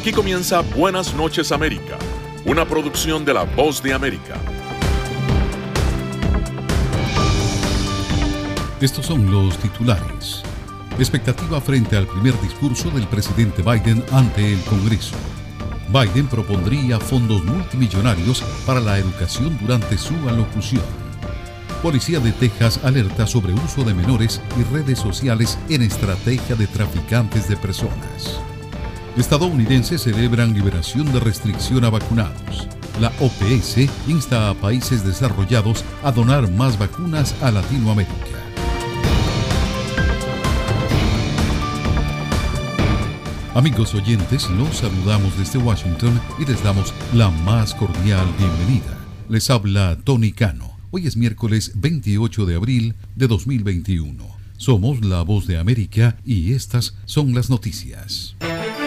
Aquí comienza Buenas noches América, una producción de La Voz de América. Estos son los titulares. Expectativa frente al primer discurso del presidente Biden ante el Congreso. Biden propondría fondos multimillonarios para la educación durante su alocución. Policía de Texas alerta sobre uso de menores y redes sociales en estrategia de traficantes de personas. Estadounidenses celebran liberación de restricción a vacunados. La OPS insta a países desarrollados a donar más vacunas a Latinoamérica. Amigos oyentes, los saludamos desde Washington y les damos la más cordial bienvenida. Les habla Tony Cano. Hoy es miércoles 28 de abril de 2021. Somos La Voz de América y estas son las noticias.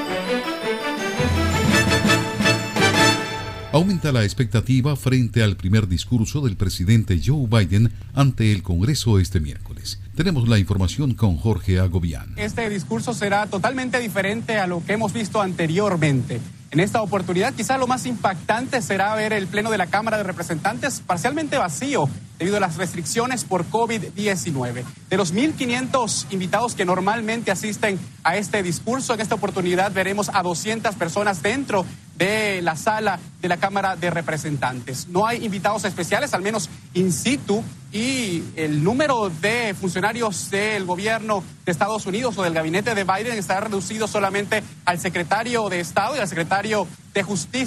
Aumenta la expectativa frente al primer discurso del presidente Joe Biden ante el Congreso este miércoles. Tenemos la información con Jorge Agobián. Este discurso será totalmente diferente a lo que hemos visto anteriormente. En esta oportunidad, quizá lo más impactante será ver el Pleno de la Cámara de Representantes parcialmente vacío debido a las restricciones por COVID-19. De los 1.500 invitados que normalmente asisten a este discurso, en esta oportunidad veremos a 200 personas dentro de la sala de la Cámara de Representantes. No hay invitados especiales, al menos in situ, y el número de funcionarios del gobierno de Estados Unidos o del gabinete de Biden estará reducido solamente al secretario de Estado y al secretario de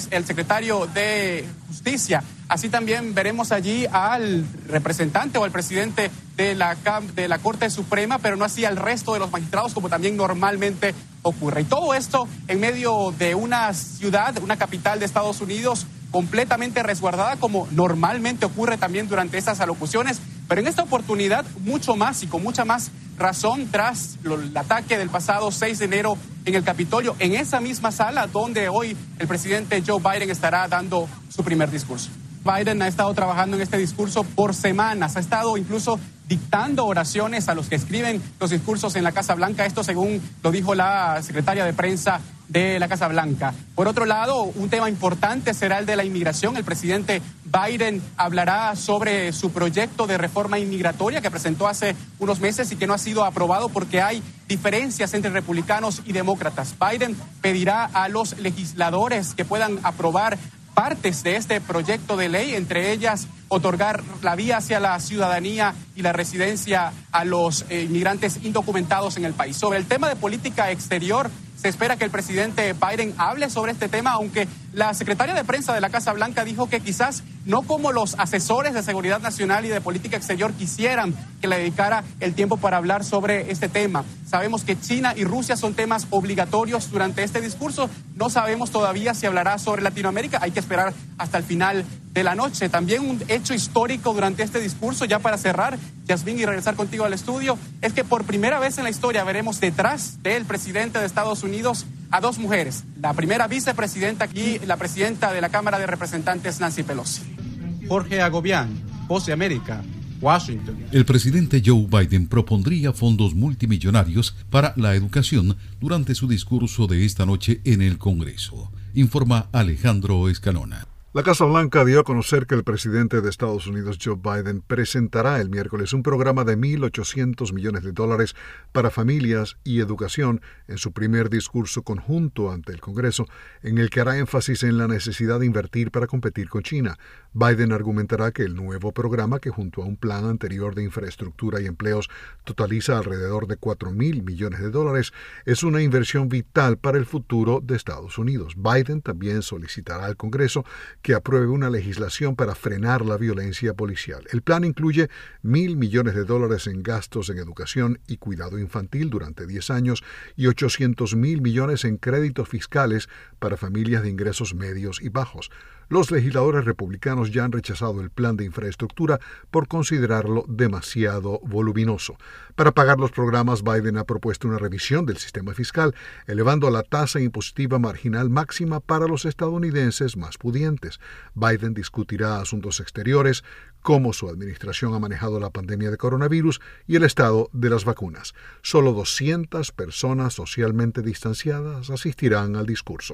Justicia. Así también veremos allí al representante o al presidente de la Corte Suprema, pero no así al resto de los magistrados, como también normalmente ocurre. Y todo esto en medio de una ciudad, una capital de Estados Unidos, completamente resguardada, como normalmente ocurre también durante estas alocuciones, pero en esta oportunidad mucho más y con mucha más razón tras el ataque del pasado 6 de enero en el Capitolio, en esa misma sala donde hoy el presidente Joe Biden estará dando su primer discurso. Biden ha estado trabajando en este discurso por semanas, ha estado incluso dictando oraciones a los que escriben los discursos en la Casa Blanca, esto según lo dijo la secretaria de prensa de la Casa Blanca. Por otro lado, un tema importante será el de la inmigración. El presidente Biden hablará sobre su proyecto de reforma inmigratoria que presentó hace unos meses y que no ha sido aprobado porque hay diferencias entre republicanos y demócratas. Biden pedirá a los legisladores que puedan aprobar partes de este proyecto de ley, entre ellas otorgar la vía hacia la ciudadanía y la residencia a los inmigrantes indocumentados en el país. Sobre el tema de política exterior, se espera que el presidente Biden hable sobre este tema, aunque la secretaria de prensa de la Casa Blanca dijo que quizás no como los asesores de seguridad nacional y de política exterior quisieran que le dedicara el tiempo para hablar sobre este tema. Sabemos que China y Rusia son temas obligatorios durante este discurso. No sabemos todavía si hablará sobre Latinoamérica. Hay que esperar hasta el final de la noche. También un hecho histórico durante este discurso, ya para cerrar, Yasmín, y regresar contigo al estudio, es que por primera vez en la historia veremos detrás del presidente de Estados Unidos a dos mujeres, la primera vicepresidenta y la presidenta de la Cámara de Representantes, Nancy Pelosi. Jorge Agobián, Voz de América, Washington. El presidente Joe Biden propondría fondos multimillonarios para la educación durante su discurso de esta noche en el Congreso, informa Alejandro Escalona. La Casa Blanca dio a conocer que el presidente de Estados Unidos, Joe Biden, presentará el miércoles un programa de $1.800 millones para familias y educación en su primer discurso conjunto ante el Congreso, en el que hará énfasis en la necesidad de invertir para competir con China. Biden argumentará que el nuevo programa, que junto a un plan anterior de infraestructura y empleos totaliza alrededor de $4.000 millones, es una inversión vital para el futuro de Estados Unidos. Biden también solicitará al Congreso que apruebe una legislación para frenar la violencia policial. El plan incluye $1.000 millones en gastos en educación y cuidado infantil durante 10 años y $800 millones en créditos fiscales para familias de ingresos medios y bajos. Los legisladores republicanos ya han rechazado el plan de infraestructura por considerarlo demasiado voluminoso. Para pagar los programas, Biden ha propuesto una revisión del sistema fiscal, elevando la tasa impositiva marginal máxima para los estadounidenses más pudientes. Biden discutirá asuntos exteriores, cómo su administración ha manejado la pandemia de coronavirus y el estado de las vacunas. Solo 200 personas socialmente distanciadas asistirán al discurso.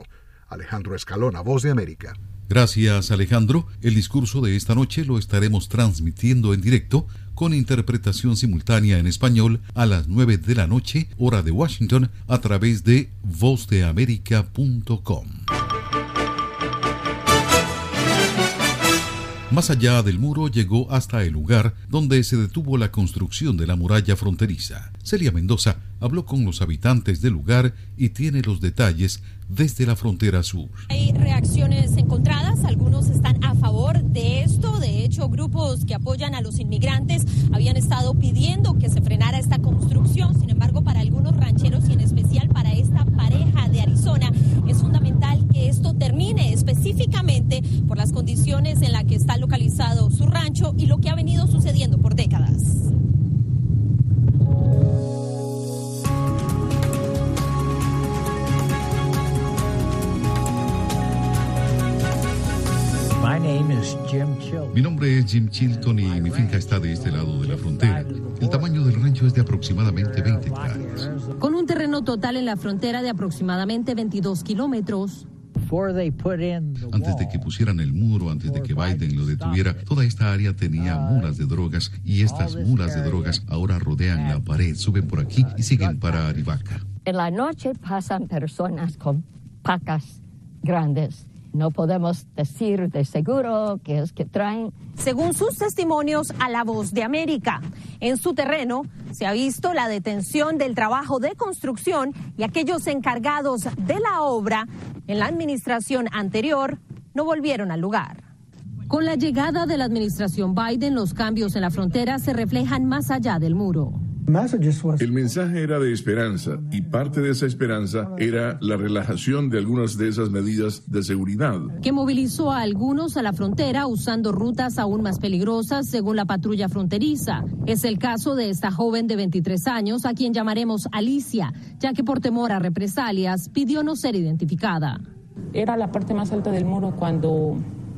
Alejandro Escalona, Voz de América. Gracias, Alejandro. El discurso de esta noche lo estaremos transmitiendo en directo con interpretación simultánea en español a las 9 de la noche, hora de Washington, a través de vozdeamerica.com. Más allá del muro llegó hasta el lugar donde se detuvo la construcción de la muralla fronteriza. Celia Mendoza habló con los habitantes del lugar y tiene los detalles desde la frontera sur. Hay reacciones encontradas, algunos están a favor de esto. De hecho, grupos que apoyan a los inmigrantes habían estado pidiendo que se frenara esta construcción. Sin embargo, para algunos rancheros y en especial para esta pareja de Arizona, es fundamental que esto termine, específicamente por las condiciones en las que está localizado su rancho y lo que ha venido sucediendo por décadas. Mi nombre es Jim Chilton y mi finca está de este lado de la frontera. El tamaño del rancho es de aproximadamente 20 hectáreas. Con un terreno total en la frontera de aproximadamente 22 kilómetros. Antes de que pusieran el muro, antes de que Biden lo detuviera, toda esta área tenía mulas de drogas y estas mulas de drogas ahora rodean la pared, suben por aquí y siguen para Arivaca. En la noche pasan personas con pacas grandes. No podemos decir de seguro qué es que traen. Según sus testimonios a La Voz de América, en su terreno se ha visto la detención del trabajo de construcción y aquellos encargados de la obra en la administración anterior no volvieron al lugar. Con la llegada de la administración Biden, los cambios en la frontera se reflejan más allá del muro. El mensaje era de esperanza y parte de esa esperanza era la relajación de algunas de esas medidas de seguridad. Que movilizó a algunos a la frontera usando rutas aún más peligrosas según la patrulla fronteriza. Es el caso de esta joven de 23 años a quien llamaremos Alicia, ya que por temor a represalias pidió no ser identificada. Era la parte más alta del muro cuando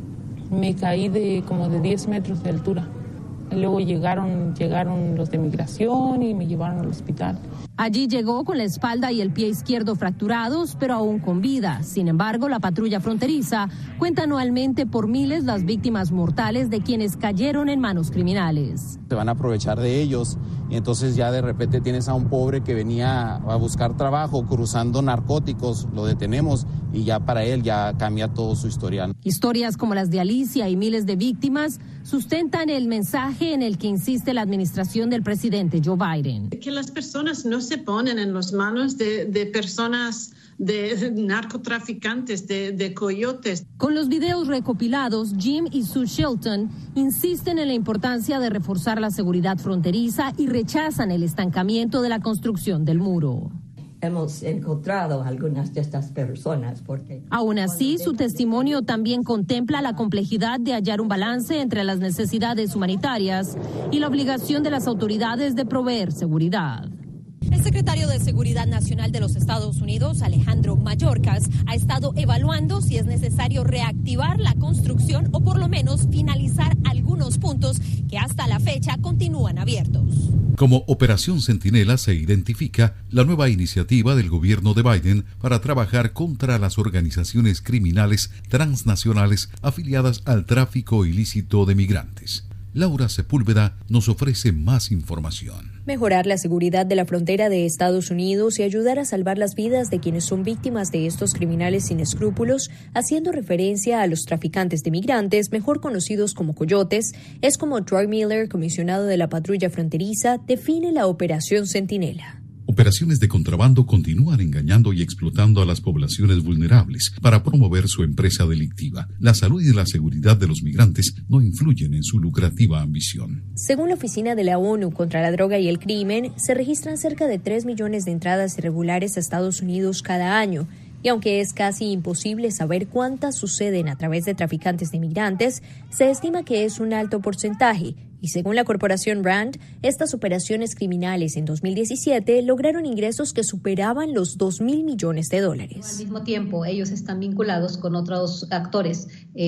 me caí de como de 10 metros de altura. Luego llegaron los de migración y me llevaron al hospital. Allí llegó con la espalda y el pie izquierdo fracturados, pero aún con vida. Sin embargo, la patrulla fronteriza cuenta anualmente por miles las víctimas mortales de quienes cayeron en manos criminales. Se van a aprovechar de ellos y entonces ya de repente tienes a un pobre que venía a buscar trabajo cruzando narcóticos, lo detenemos y ya para él ya cambia todo su historial. Historias como las de Alicia y miles de víctimas sustentan el mensaje en el que insiste la administración del presidente Joe Biden. Que las personas no se ponen en las manos de personas, de narcotraficantes, de coyotes. Con los videos recopilados, Jim y Sue Shelton insisten en la importancia de reforzar la seguridad fronteriza y rechazan el estancamiento de la construcción del muro. Hemos encontrado algunas de estas personas porque... Aún así, su testimonio también contempla la complejidad de hallar un balance entre las necesidades humanitarias y la obligación de las autoridades de proveer seguridad. El secretario de Seguridad Nacional de los Estados Unidos, Alejandro Mayorkas, ha estado evaluando si es necesario reactivar la construcción o por lo menos finalizar algunos puntos que hasta la fecha continúan abiertos. Como Operación Centinela se identifica la nueva iniciativa del gobierno de Biden para trabajar contra las organizaciones criminales transnacionales afiliadas al tráfico ilícito de migrantes. Laura Sepúlveda nos ofrece más información. Mejorar la seguridad de la frontera de Estados Unidos y ayudar a salvar las vidas de quienes son víctimas de estos criminales sin escrúpulos, haciendo referencia a los traficantes de migrantes, mejor conocidos como coyotes, es como Troy Miller, comisionado de la patrulla fronteriza, define la Operación Centinela. Operaciones de contrabando continúan engañando y explotando a las poblaciones vulnerables para promover su empresa delictiva. La salud y la seguridad de los migrantes no influyen en su lucrativa ambición. Según la Oficina de la ONU contra la Droga y el Crimen, se registran cerca de 3 millones de entradas irregulares a Estados Unidos cada año. Y aunque es casi imposible saber cuántas suceden a través de traficantes de migrantes, se estima que es un alto porcentaje Y según la corporación Rand, estas operaciones criminales en 2017 lograron ingresos que superaban los $2.000 millones. Al mismo tiempo, ellos están vinculados con otros actores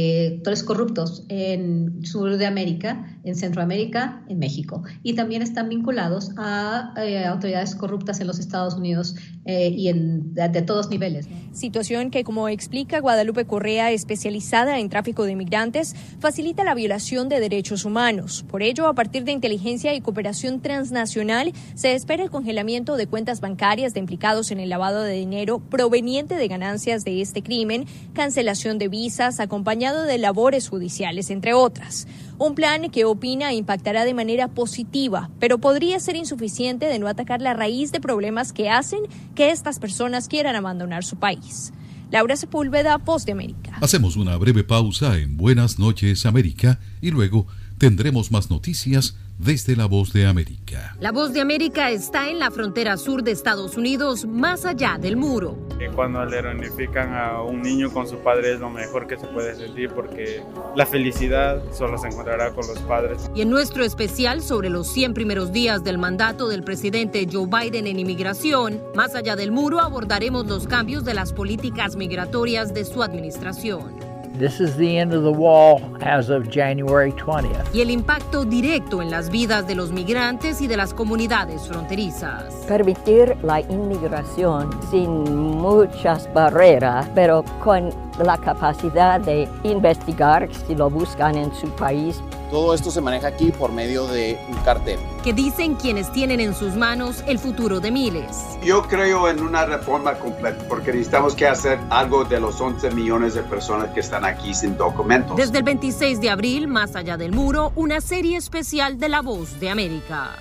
corruptos en Sur de América, en Centroamérica, en México. Y también están vinculados a autoridades corruptas en los Estados Unidos y de todos niveles. Situación que, como explica Guadalupe Correa, especializada en tráfico de migrantes, facilita la violación de derechos humanos. Por ello, a partir de inteligencia y cooperación transnacional, se espera el congelamiento de cuentas bancarias de implicados en el lavado de dinero proveniente de ganancias de este crimen, cancelación de visas, acompañado de labores judiciales, entre otras. Un plan que opina impactará de manera positiva, pero podría ser insuficiente de no atacar la raíz de problemas que hacen que estas personas quieran abandonar su país. Laura Sepúlveda, Voz de América. Hacemos una breve pausa en Buenas noches, América, y luego tendremos más noticias desde La Voz de América. La Voz de América está en la frontera sur de Estados Unidos, más allá del muro. Cuando le reunifican a un niño con su padre es lo mejor que se puede sentir, porque la felicidad solo se encontrará con los padres. Y en nuestro especial sobre los 100 primeros días del mandato del presidente Joe Biden en inmigración, más allá del muro abordaremos los cambios de las políticas migratorias de su administración. This is the end of the wall as of January 20th. Y el impacto directo en las vidas de los migrantes y de las comunidades fronterizas. Permitir la inmigración sin muchas barreras, pero con la capacidad de investigar si lo buscan en su país. Todo esto se maneja aquí por medio de un cartel. Que dicen quienes tienen en sus manos el futuro de miles. Yo creo en una reforma completa porque necesitamos que hacer algo de los 11 millones de personas que están aquí sin documentos. Desde el 26 de abril, Más allá del muro, una serie especial de La Voz de América.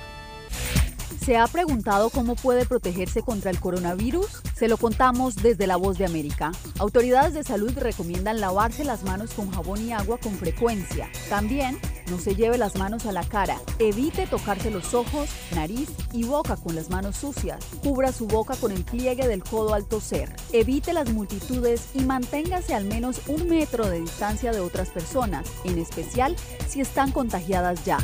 ¿Se ha preguntado cómo puede protegerse contra el coronavirus? Se lo contamos desde La Voz de América. Autoridades de salud recomiendan lavarse las manos con jabón y agua con frecuencia. También, no se lleve las manos a la cara. Evite tocarse los ojos, nariz y boca con las manos sucias. Cubra su boca con el pliegue del codo al toser. Evite las multitudes y manténgase al menos 1 metro de distancia de otras personas, en especial si están contagiadas ya.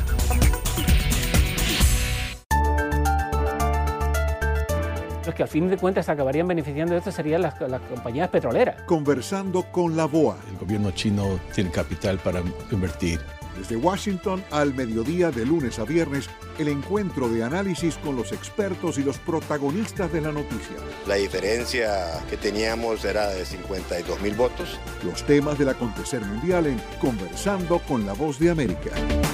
Los que al fin de cuentas acabarían beneficiando de esto serían las compañías petroleras. Conversando con la BOA. El gobierno chino tiene capital para invertir. Desde Washington al mediodía de lunes a viernes, el encuentro de análisis con los expertos y los protagonistas de la noticia. La diferencia que teníamos era de 52,000 votos. Los temas del acontecer mundial en Conversando con la Voz de América.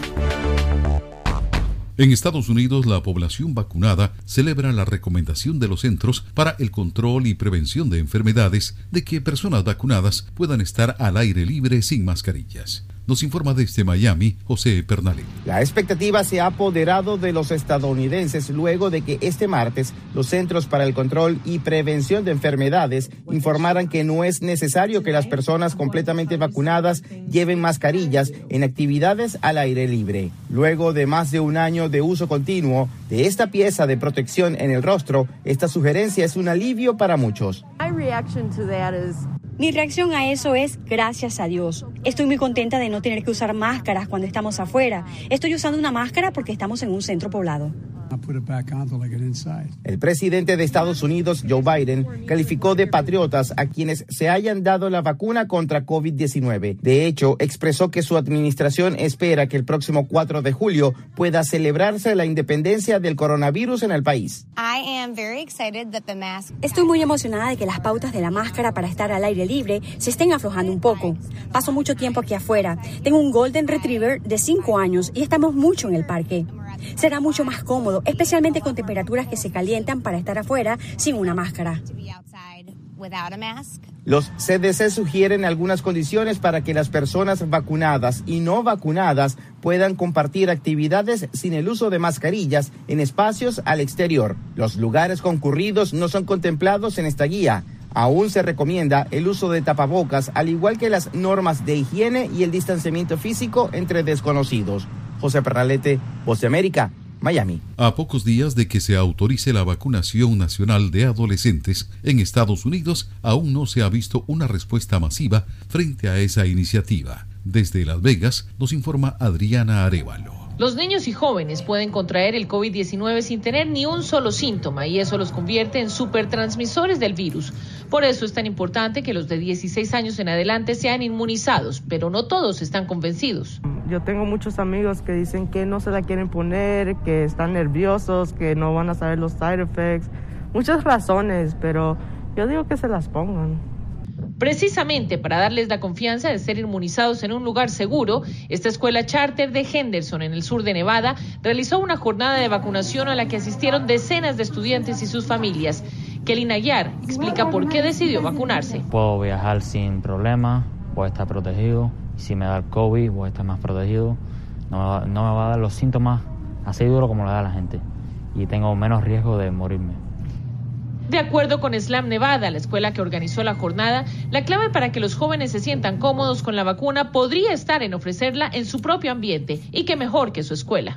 En Estados Unidos, la población vacunada celebra la recomendación de los Centros para el Control y Prevención de Enfermedades de que personas vacunadas puedan estar al aire libre sin mascarillas. Nos informa desde Miami, José Pernalet. La expectativa se ha apoderado de los estadounidenses luego de que este martes los Centros para el Control y Prevención de Enfermedades informaran que no es necesario que las personas completamente vacunadas lleven mascarillas en actividades al aire libre. Luego de más de un año de uso continuo de esta pieza de protección en el rostro, esta sugerencia es un alivio para muchos. Mi reacción a eso es gracias a Dios. Estoy muy contenta de no tener que usar máscaras cuando estamos afuera. Estoy usando una máscara porque estamos en un centro poblado. El presidente de Estados Unidos, Joe Biden, calificó de patriotas a quienes se hayan dado la vacuna contra COVID-19. De hecho, expresó que su administración espera que el próximo 4 de julio pueda celebrarse la independencia del coronavirus en el país. Estoy muy emocionada de que las pautas de la máscara para estar al aire libre se estén aflojando un poco. Paso mucho tiempo aquí afuera. Tengo un Golden Retriever de 5 años y estamos mucho en el parque. Será mucho más cómodo, especialmente con temperaturas que se calientan para estar afuera sin una máscara. Los CDC sugieren algunas condiciones para que las personas vacunadas y no vacunadas puedan compartir actividades sin el uso de mascarillas en espacios al exterior. Los lugares concurridos no son contemplados en esta guía. Aún se recomienda el uso de tapabocas, al igual que las normas de higiene y el distanciamiento físico entre desconocidos. José Perralete, Voz de América, Miami. A pocos días de que se autorice la vacunación nacional de adolescentes en Estados Unidos, aún no se ha visto una respuesta masiva frente a esa iniciativa. Desde Las Vegas nos informa Adriana Arévalo. Los niños y jóvenes pueden contraer el COVID-19 sin tener ni un solo síntoma y eso los convierte en supertransmisores del virus. Por eso es tan importante que los de 16 años en adelante sean inmunizados, pero no todos están convencidos. Yo tengo muchos amigos que dicen que no se la quieren poner, que están nerviosos, que no van a saber los side effects. Muchas razones, pero yo digo que se las pongan. Precisamente para darles la confianza de ser inmunizados en un lugar seguro, esta escuela charter de Henderson, en el sur de Nevada, realizó una jornada de vacunación a la que asistieron decenas de estudiantes y sus familias. Kelly Nayar explica por qué decidió vacunarse. Puedo viajar sin problema, voy a estar protegido. Si me da el COVID, voy a estar más protegido. No me va a dar los síntomas así duro como le da a la gente. Y tengo menos riesgo de morirme. De acuerdo con Slam Nevada, la escuela que organizó la jornada, la clave para que los jóvenes se sientan cómodos con la vacuna podría estar en ofrecerla en su propio ambiente, y qué mejor que su escuela.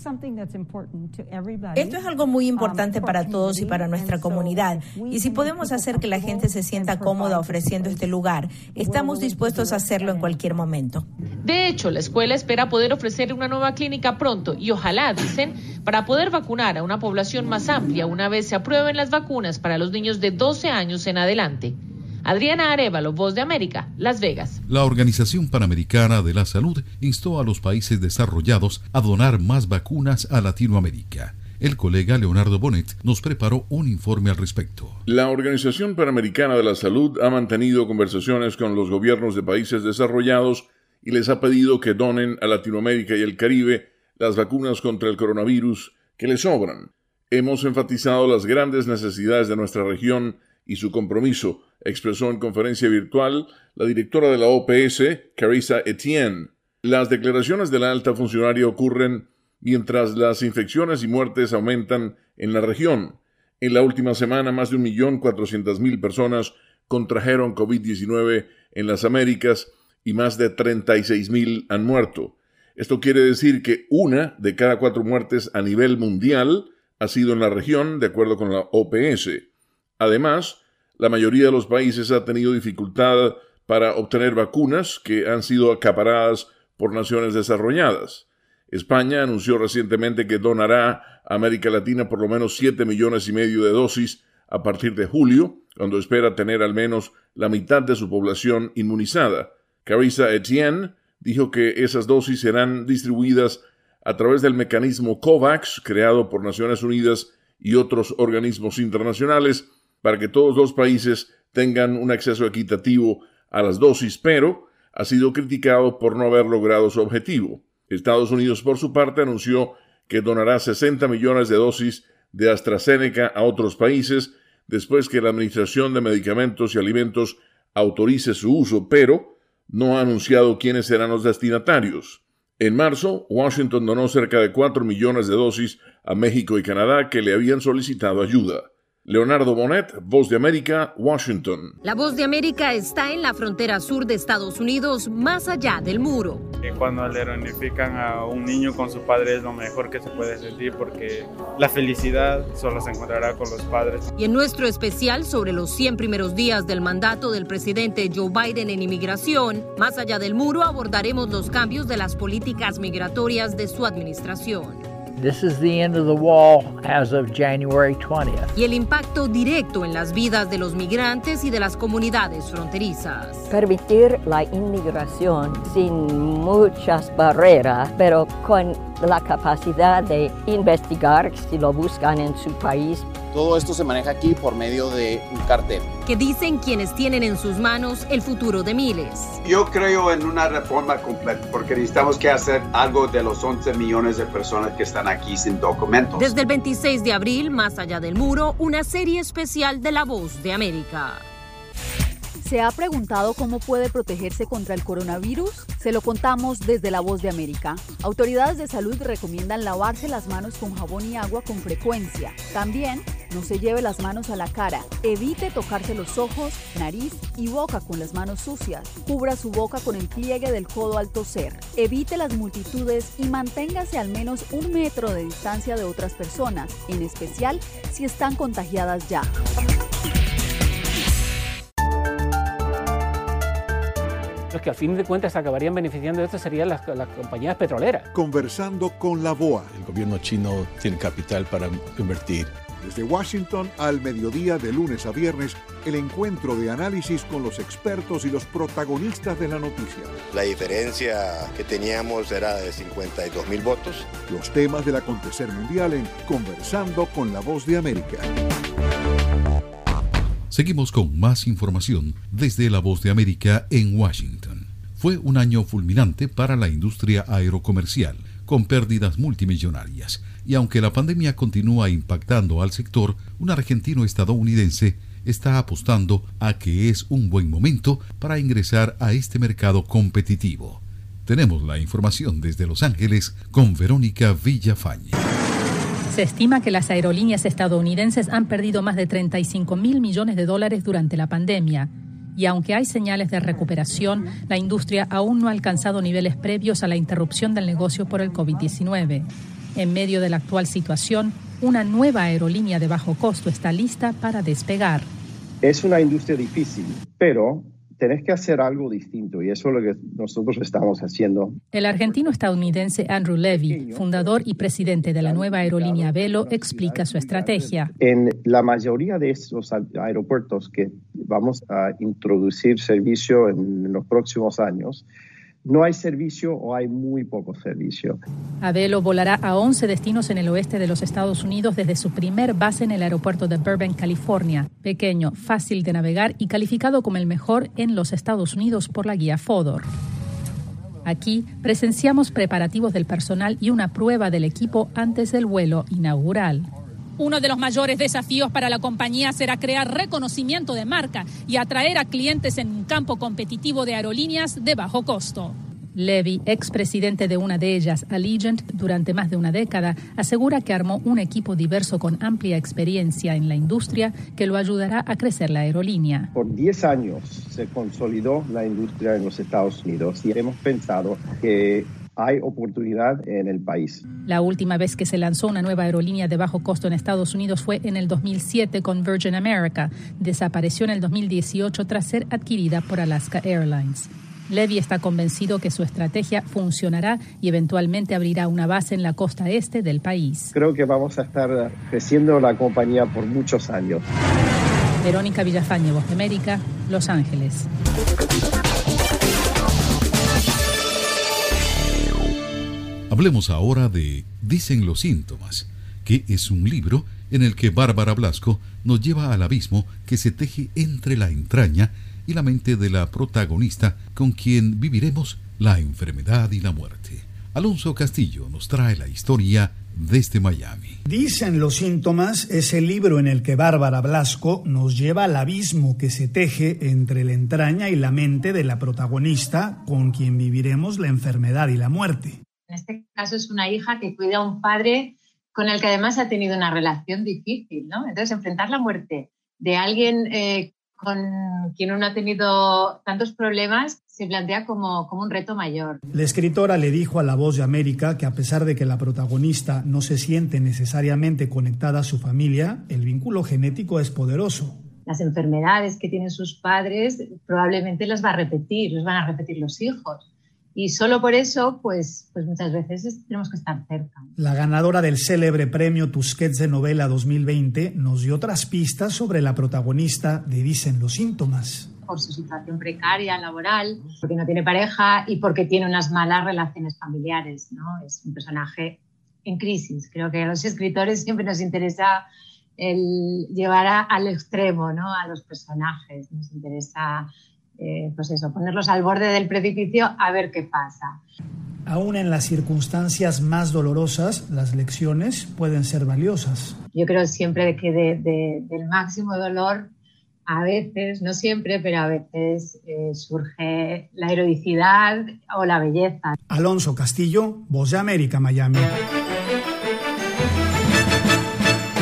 Esto es algo muy importante para todos y para nuestra comunidad, y si podemos hacer que la gente se sienta cómoda ofreciendo este lugar, estamos dispuestos a hacerlo en cualquier momento. De hecho, la escuela espera poder ofrecer una nueva clínica pronto y ojalá, dicen, para poder vacunar a una población más amplia una vez se aprueben las vacunas para los niños de 12 años en adelante. Adriana Arévalo, Voz de América, Las Vegas. La Organización Panamericana de la Salud instó a los países desarrollados a donar más vacunas a Latinoamérica. El colega Leonardo Bonet nos preparó un informe al respecto. La Organización Panamericana de la Salud ha mantenido conversaciones con los gobiernos de países desarrollados y les ha pedido que donen a Latinoamérica y el Caribe las vacunas contra el coronavirus que les sobran. Hemos enfatizado las grandes necesidades de nuestra región y su compromiso, expresó en conferencia virtual la directora de la OPS, Carissa Etienne. Las declaraciones de la alta funcionaria ocurren mientras las infecciones y muertes aumentan en la región. En la última semana, más de 1.400.000 personas contrajeron COVID-19 en las Américas y más de 36.000 han muerto. Esto quiere decir que 1 de cada 4 muertes a nivel mundial ha sido en la región, de acuerdo con la OPS. Además, la mayoría de los países ha tenido dificultad para obtener vacunas que han sido acaparadas por naciones desarrolladas. España anunció recientemente que donará a América Latina por lo menos 7,5 millones de dosis a partir de julio, cuando espera tener al menos la mitad de su población inmunizada. Carissa Etienne dijo que esas dosis serán distribuidas a través del mecanismo COVAX, creado por Naciones Unidas y otros organismos internacionales, para que todos los países tengan un acceso equitativo a las dosis, pero ha sido criticado por no haber logrado su objetivo. Estados Unidos, por su parte, anunció que donará 60 millones de dosis de AstraZeneca a otros países después que la Administración de Medicamentos y Alimentos autorice su uso, pero no ha anunciado quiénes serán los destinatarios. En marzo, Washington donó cerca de 4 millones de dosis a México y Canadá que le habían solicitado ayuda. Leonardo Bonet, Voz de América, Washington. La Voz de América está en la frontera sur de Estados Unidos, más allá del muro. Cuando le reunifican a un niño con su padre es lo mejor que se puede sentir porque la felicidad solo se encontrará con los padres. Y en nuestro especial sobre los 100 primeros días del mandato del presidente Joe Biden en inmigración, más allá del muro abordaremos los cambios de las políticas migratorias de su administración. This is the end of the wall as of January 20th. Y el impacto directo en las vidas de los migrantes y de las comunidades fronterizas. Permitir la inmigración sin muchas barreras, pero con la capacidad de investigar si lo buscan en su país. Todo esto se maneja aquí por medio de un cartel. Que dicen quienes tienen en sus manos el futuro de miles. Yo creo en una reforma completa porque necesitamos que hacer algo de los 11 millones de personas que están aquí sin documentos. Desde el 26 de abril, Más allá del muro, una serie especial de La Voz de América. ¿Se ha preguntado cómo puede protegerse contra el coronavirus? Se lo contamos desde La Voz de América. Autoridades de salud recomiendan lavarse las manos con jabón y agua con frecuencia. También, no se lleve las manos a la cara. Evite tocarse los ojos, nariz y boca con las manos sucias. Cubra su boca con el pliegue del codo al toser. Evite las multitudes y manténgase al menos 1 metro de distancia de otras personas, en especial si están contagiadas ya. Los que al fin de cuentas acabarían beneficiando de esto serían las compañías petroleras. Conversando con la BOA. El gobierno chino tiene capital para invertir. Desde Washington al mediodía de lunes a viernes, el encuentro de análisis con los expertos y los protagonistas de la noticia. La diferencia que teníamos era de 52,000 votos. Los temas del acontecer mundial en Conversando con la Voz de América. Seguimos con más información desde La Voz de América en Washington. Fue un año fulminante para la industria aerocomercial, con pérdidas multimillonarias. Y aunque la pandemia continúa impactando al sector, un argentino estadounidense está apostando a que es un buen momento para ingresar a este mercado competitivo. Tenemos la información desde Los Ángeles con Verónica Villafañe. Se estima que las aerolíneas estadounidenses han perdido más de $35,000 millones durante la pandemia. Y aunque hay señales de recuperación, la industria aún no ha alcanzado niveles previos a la interrupción del negocio por el COVID-19. En medio de la actual situación, una nueva aerolínea de bajo costo está lista para despegar. Es una industria difícil, pero tenés que hacer algo distinto y eso es lo que nosotros estamos haciendo. El argentino-estadounidense Andrew Levy, fundador y presidente de la nueva aerolínea Avelo, explica su estrategia. En la mayoría de estos aeropuertos que vamos a introducir servicio en los próximos años, no hay servicio o hay muy poco servicio. Avelo volará a 11 destinos en el oeste de los Estados Unidos desde su primer base en el aeropuerto de Burbank, California. Pequeño, fácil de navegar y calificado como el mejor en los Estados Unidos por la guía Fodor. Aquí presenciamos preparativos del personal y una prueba del equipo antes del vuelo inaugural. Uno de los mayores desafíos para la compañía será crear reconocimiento de marca y atraer a clientes en un campo competitivo de aerolíneas de bajo costo. Levy, expresidente de una de ellas, Allegiant, durante más de una década, asegura que armó un equipo diverso con amplia experiencia en la industria que lo ayudará a crecer la aerolínea. Por 10 años se consolidó la industria en los Estados Unidos y hemos pensado que hay oportunidad en el país. La última vez que se lanzó una nueva aerolínea de bajo costo en Estados Unidos fue en el 2007 con Virgin America. Desapareció en el 2018 tras ser adquirida por Alaska Airlines. Levy está convencido que su estrategia funcionará y eventualmente abrirá una base en la costa este del país. Creo que vamos a estar creciendo la compañía por muchos años. Verónica Villafañe, Voz de América, Los Ángeles. Hablemos ahora de Dicen los síntomas, que es un libro en el que Bárbara Blasco nos lleva al abismo que se teje entre la entraña y la mente de la protagonista con quien viviremos la enfermedad y la muerte. Alonso Castillo nos trae la historia desde Miami. Dicen los síntomas es el libro en el que Bárbara Blasco nos lleva al abismo que se teje entre la entraña y la mente de la protagonista con quien viviremos la enfermedad y la muerte. En este caso es una hija que cuida a un padre con el que además ha tenido una relación difícil, ¿no? Entonces, enfrentar la muerte de alguien con quien uno ha tenido tantos problemas se plantea como un reto mayor. La escritora le dijo a La Voz de América que a pesar de que la protagonista no se siente necesariamente conectada a su familia, el vínculo genético es poderoso. Las enfermedades que tienen sus padres probablemente las van a repetir los hijos. Y solo por eso, pues muchas veces tenemos que estar cerca. La ganadora del célebre premio Tusquets de novela 2020 nos dio otras pistas sobre la protagonista de Dicen los síntomas. Por su situación precaria, laboral, porque no tiene pareja y porque tiene unas malas relaciones familiares, ¿no? Es un personaje en crisis. Creo que a los escritores siempre nos interesa el llevar al extremo, ¿no? A los personajes. Nos interesa ponerlos al borde del precipicio a ver qué pasa. Aún en las circunstancias más dolorosas, las lecciones pueden ser valiosas. Yo creo siempre que del máximo dolor, a veces, no siempre, pero a veces surge la heroicidad o la belleza. Alonso Castillo, Voz de América, Miami.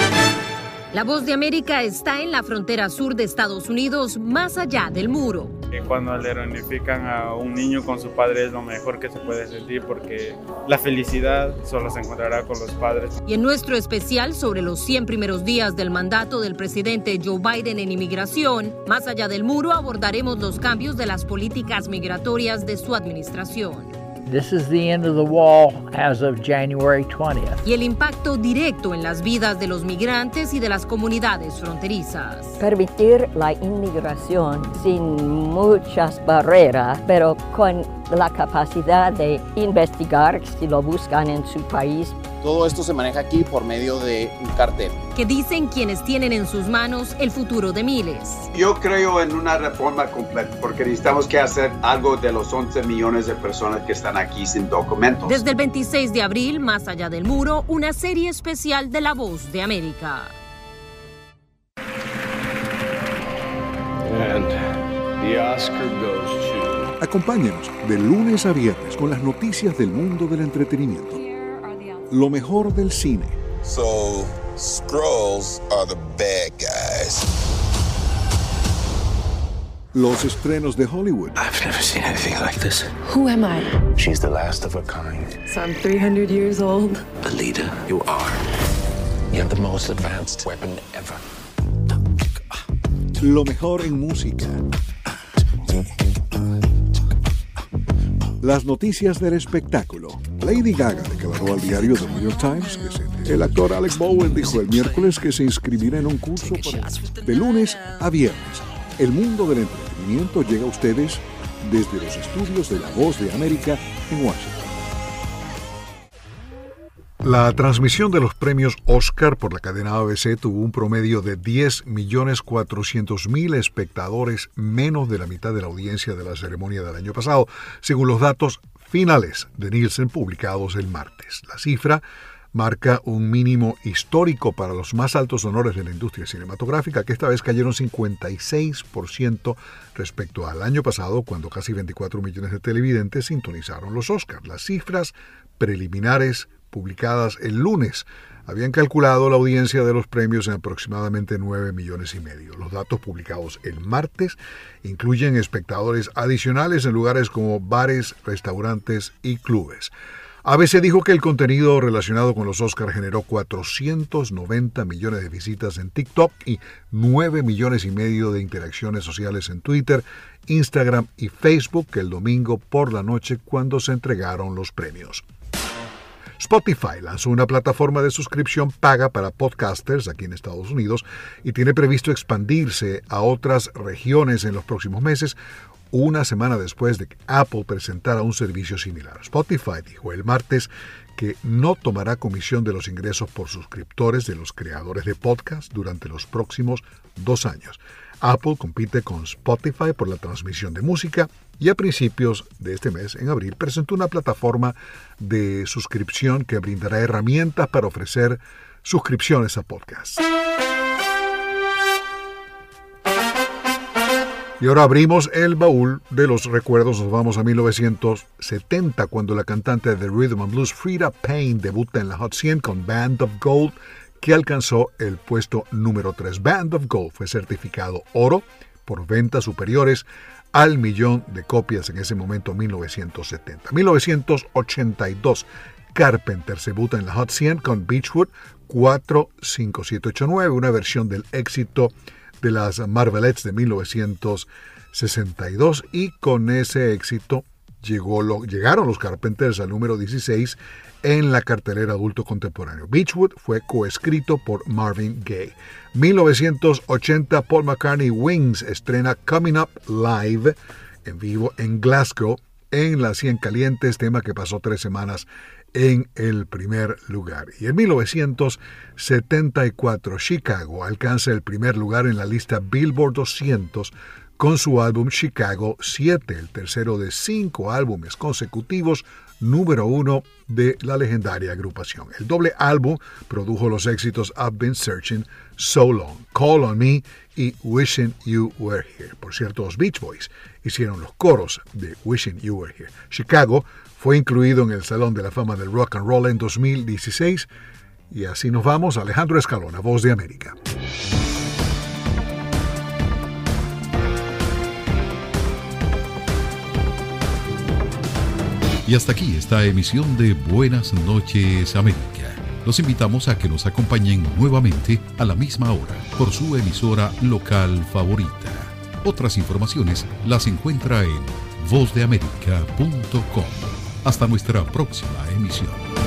La Voz de América está en la frontera sur de Estados Unidos, más allá del muro. Cuando le reunifican a un niño con su padre es lo mejor que se puede sentir porque la felicidad solo se encontrará con los padres. Y en nuestro especial sobre los 100 primeros días del mandato del presidente Joe Biden en inmigración, más allá del muro abordaremos los cambios de las políticas migratorias de su administración. This is the end of the wall as of January 20th. Y el impacto directo en las vidas de los migrantes y de las comunidades fronterizas. Permitir la inmigración sin muchas barreras, pero con la capacidad de investigar si lo buscan en su país. Todo esto se maneja aquí por medio de un cartel. Que dicen quienes tienen en sus manos el futuro de miles. Yo creo en una reforma completa porque necesitamos que hacer algo de los 11 millones de personas que están aquí sin documentos. Desde el 26 de abril, Más allá del muro, una serie especial de La Voz de América. And the Oscar goes to... Acompáñenos de lunes a viernes con las noticias del mundo del entretenimiento. Lo mejor del cine. So, Skrulls are the bad guys. Los estrenos de Hollywood. I've never seen anything like this. Who am I? She's the last of her kind. So I'm 300 years old. The leader you are. You have the most advanced weapon ever. Lo mejor en música. Las noticias del espectáculo. Lady Gaga declaró al diario The New York Times que el actor Alec Baldwin dijo el miércoles que se inscribirá en un curso de lunes a viernes. El mundo del entretenimiento llega a ustedes desde los estudios de La Voz de América en Washington. La transmisión de los premios Oscar por la cadena ABC tuvo un promedio de 10.400.000 espectadores, menos de la mitad de la audiencia de la ceremonia del año pasado, según los datos finales de Nielsen publicados el martes. La cifra marca un mínimo histórico para los más altos honores de la industria cinematográfica, que esta vez cayeron 56% respecto al año pasado, cuando casi 24 millones de televidentes sintonizaron los Oscars. Las cifras preliminares publicadas el lunes habían calculado la audiencia de los premios en aproximadamente 9 millones y medio. Los datos publicados el martes incluyen espectadores adicionales en lugares como bares, restaurantes y clubes. ABC dijo que el contenido relacionado con los Oscars generó 490 millones de visitas en TikTok y 9 millones y medio de interacciones sociales en Twitter, Instagram y Facebook el domingo por la noche cuando se entregaron los premios. Spotify lanzó una plataforma de suscripción paga para podcasters aquí en Estados Unidos y tiene previsto expandirse a otras regiones en los próximos meses, una semana después de que Apple presentara un servicio similar. Spotify dijo el martes que no tomará comisión de los ingresos por suscriptores de los creadores de podcast durante los próximos 2 años. Apple compite con Spotify por la transmisión de música y a principios de este mes, en abril, presentó una plataforma de suscripción que brindará herramientas para ofrecer suscripciones a podcasts. Y ahora abrimos el baúl de los recuerdos. Nos vamos a 1970, cuando la cantante de Rhythm and Blues Freda Payne debuta en la Hot 100 con Band of Gold, que alcanzó el puesto número 3. Band of Gold fue certificado oro por ventas superiores al 1.000.000 de copias en ese momento, 1970. 1982, Carpenter debuta en la Hot 100 con Beachwood 45789, una versión del éxito de las Marvelettes de 1962, y con ese éxito llegaron los Carpenters al número 16 en la cartelera adulto contemporáneo. Beachwood fue coescrito por Marvin Gaye. 1980, Paul McCartney Wings estrena Coming Up Live en vivo en Glasgow en las 100 Calientes, tema que pasó 3 semanas en el primer lugar. Y en 1974, Chicago alcanza el primer lugar en la lista Billboard 200 con su álbum Chicago 7, el tercero de 5 álbumes consecutivos número 1 de la legendaria agrupación. El doble álbum produjo los éxitos I've Been Searching, So Long, Call on Me y Wishing You Were Here. Por cierto, los Beach Boys hicieron los coros de Wishing You Were Here. Chicago fue incluido en el Salón de la Fama del Rock and Roll en 2016. Y así nos vamos. Alejandro Escalona, Voz de América. Y hasta aquí esta emisión de Buenas noches América. Los invitamos a que nos acompañen nuevamente a la misma hora por su emisora local favorita. Otras informaciones las encuentra en vozdeamerica.com. Hasta nuestra próxima emisión.